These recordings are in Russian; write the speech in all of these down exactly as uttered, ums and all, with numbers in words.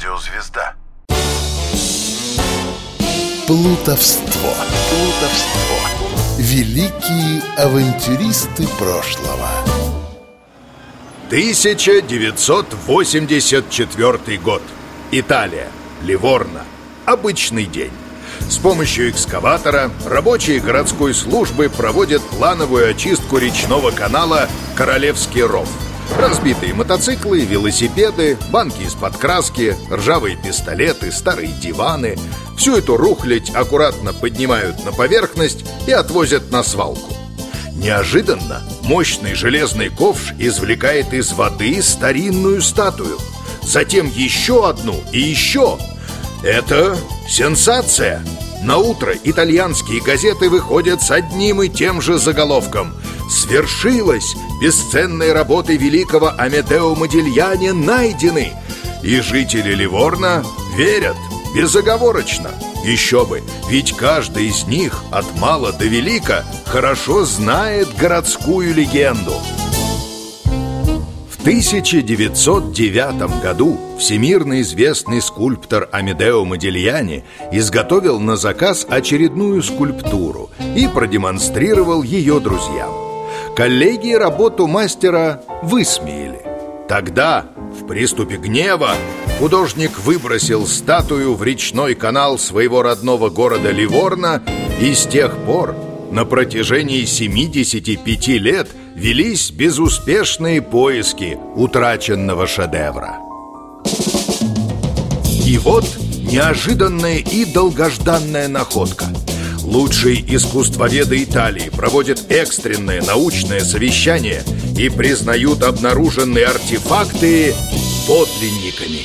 Радиозвезда. Плутовство. Плутовство. Великие авантюристы прошлого. тысяча девятьсот восемьдесят четвёртый год. Италия. Ливорно. Обычный день. С помощью экскаватора рабочие городской службы проводят плановую очистку речного канала Королевский ров. Разбитые мотоциклы, велосипеды, банки из-под краски, ржавые пистолеты, старые диваны — всю эту рухлядь аккуратно поднимают на поверхность и отвозят на свалку. Неожиданно мощный железный ковш извлекает из воды старинную статую. Затем еще одну и еще. Это сенсация! Наутро итальянские газеты выходят с одним и тем же заголовком: «Свершилось! Бесценные работы великого Амедео Модильяни найдены!» И жители Ливорно верят безоговорочно. Еще бы, ведь каждый из них от мала до велика хорошо знает городскую легенду. В тысяча девятьсот девятом году всемирно известный скульптор Амедео Модильяни изготовил на заказ очередную скульптуру и продемонстрировал ее друзьям. Коллеги работу мастера высмеяли. Тогда, в приступе гнева, художник выбросил статую в речной канал своего родного города Ливорно, и с тех пор на протяжении семидесяти пяти лет велись безуспешные поиски утраченного шедевра. И вот неожиданная и долгожданная находка. Лучшие искусствоведы Италии проводят экстренное научное совещание и признают обнаруженные артефакты подлинниками.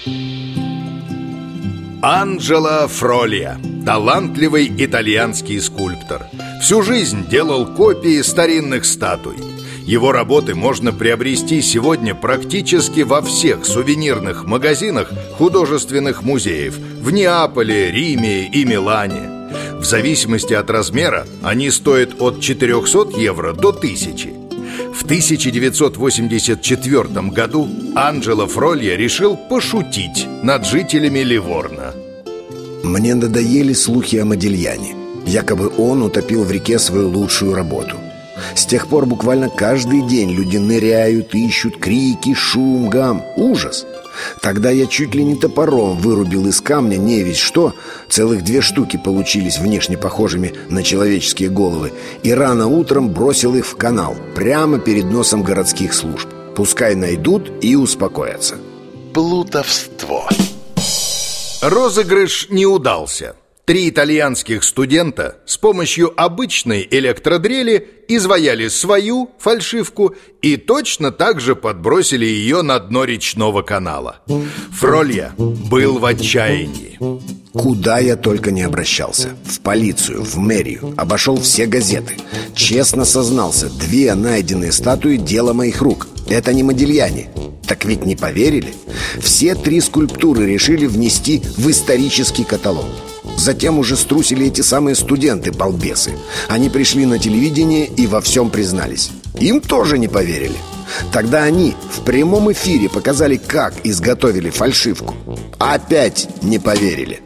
Анджело Фролья – талантливый итальянский скульптор. Всю жизнь делал копии старинных статуй. Его работы можно приобрести сегодня практически во всех сувенирных магазинах художественных музеев в Неаполе, Риме и Милане. В зависимости от размера они стоят от четырехсот евро до тысячи. В тысяча девятьсот восемьдесят четвёртом году Анджело Фролья решил пошутить над жителями Ливорно. Мне надоели слухи о Модильяне. Якобы он утопил в реке свою лучшую работу. С тех пор буквально каждый день люди ныряют, ищут, крики, шум, гам. Ужас! Тогда я чуть ли не топором вырубил из камня не весь что. Целых две штуки получились внешне похожими на человеческие головы. И рано утром бросил их в канал, прямо перед носом городских служб. Пускай найдут и успокоятся. Плутовство. Розыгрыш не удался. Три итальянских студента с помощью обычной электродрели изваяли свою фальшивку и точно так же подбросили ее на дно речного канала. Фролья был в отчаянии. Куда я только не обращался. В полицию, в мэрию. Обошел все газеты. Честно сознался, две найденные статуи – дело моих рук. Это не Модильяни. Так ведь не поверили. Все три скульптуры решили внести в исторический каталог. Затем уже струсили эти самые студенты, балбесы. Они пришли на телевидение и во всем признались. Им тоже не поверили. Тогда они в прямом эфире показали, как изготовили фальшивку. Опять не поверили.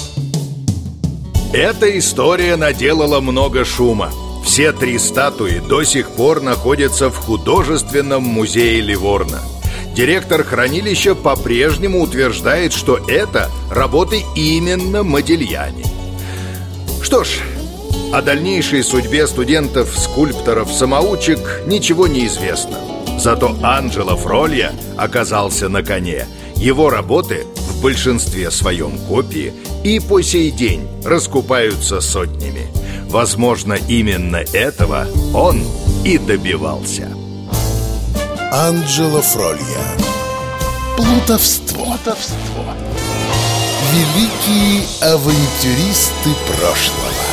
Эта история наделала много шума. Все три статуи до сих пор находятся в художественном музее Ливорно. Директор хранилища по-прежнему утверждает, что это работы именно Модильяни. Что ж, о дальнейшей судьбе студентов-скульпторов-самоучек ничего не известно. Зато Анджело Фролья оказался на коне. Его работы в большинстве своем копии и по сей день раскупаются сотнями. Возможно, именно этого он и добивался. Анджело Фролья. Плутовство. Плутовство. Великие авантюристы прошлого.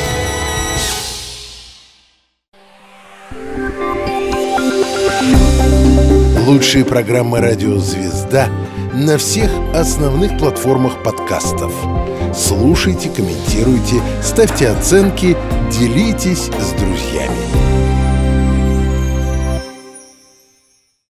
Лучшие программы «Радиозвезда» на всех основных платформах подкастов. Слушайте, комментируйте, ставьте оценки, делитесь с друзьями.